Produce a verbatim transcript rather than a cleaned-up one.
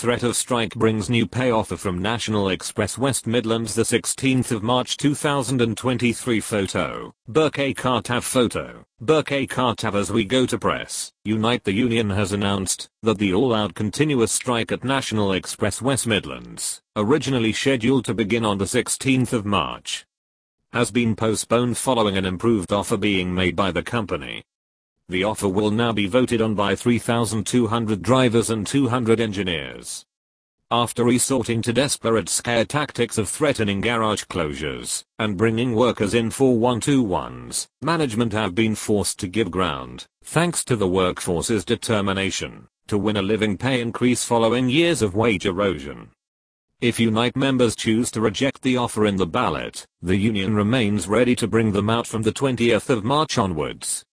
Threat of strike brings new pay offer from National Express West Midlands the sixteenth of March two thousand twenty-three. Photo, Burke Kartav. Photo, Burke Kartav. As we go to press, Unite the Union has announced that the all-out continuous strike at National Express West Midlands, originally scheduled to begin on the sixteenth of March, has been postponed following an improved offer being made by the company. The offer will now be voted on by three thousand two hundred drivers and two hundred engineers. After resorting to desperate scare tactics of threatening garage closures and bringing workers in for one-to-ones, management have been forced to give ground, thanks to the workforce's determination to win a living pay increase following years of wage erosion. If Unite members choose to reject the offer in the ballot, the union remains ready to bring them out from the twentieth of March onwards.